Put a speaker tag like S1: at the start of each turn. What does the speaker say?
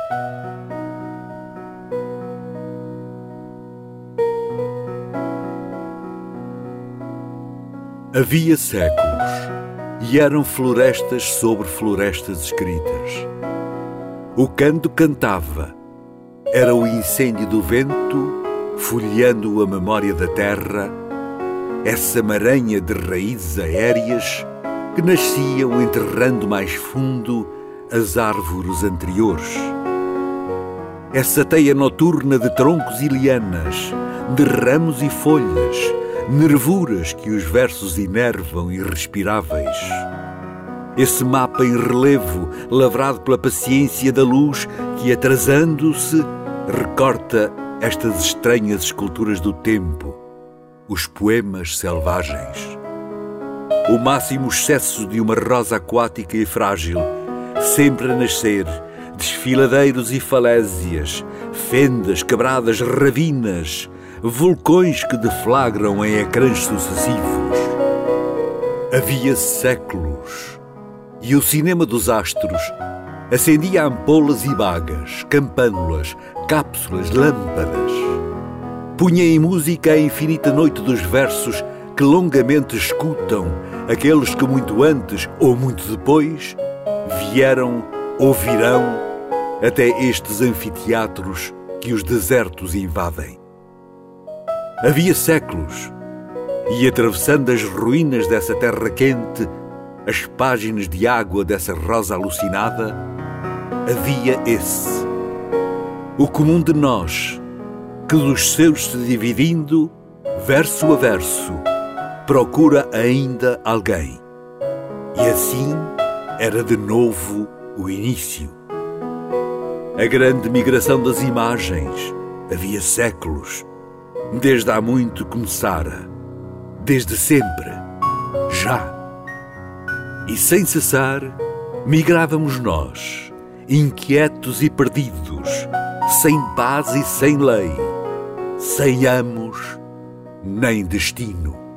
S1: Havia séculos, e eram florestas sobre florestas escritas. O canto cantava, era o incêndio do vento, folheando a memória da terra, essa maranha de raízes aéreas que nasciam enterrando mais fundo as árvores anteriores. Essa teia noturna de troncos e lianas, de ramos e folhas, nervuras que os versos inervam irrespiráveis. Esse mapa em relevo, lavrado pela paciência da luz que, atrasando-se, recorta estas estranhas esculturas do tempo, os poemas selvagens. O máximo excesso de uma rosa aquática e frágil, sempre a nascer, desfiladeiros e falésias, fendas, quebradas, ravinas, vulcões que deflagram em ecrãs sucessivos. Havia séculos, e o cinema dos astros acendia ampolas e bagas, campânulas, cápsulas, lâmpadas. Punha em música a infinita noite dos versos que longamente escutam aqueles que muito antes ou muito depois vieram ou virão até estes anfiteatros que os desertos invadem. Havia séculos, e atravessando as ruínas dessa terra quente, as páginas de água dessa rosa alucinada, havia esse, o comum de nós, que dos seus se dividindo, verso a verso, procura ainda alguém. E assim era de novo o início. A grande migração das imagens, havia séculos, desde há muito começara, desde sempre, já. E sem cessar, migrávamos nós, inquietos e perdidos, sem paz e sem lei, sem amos nem destino.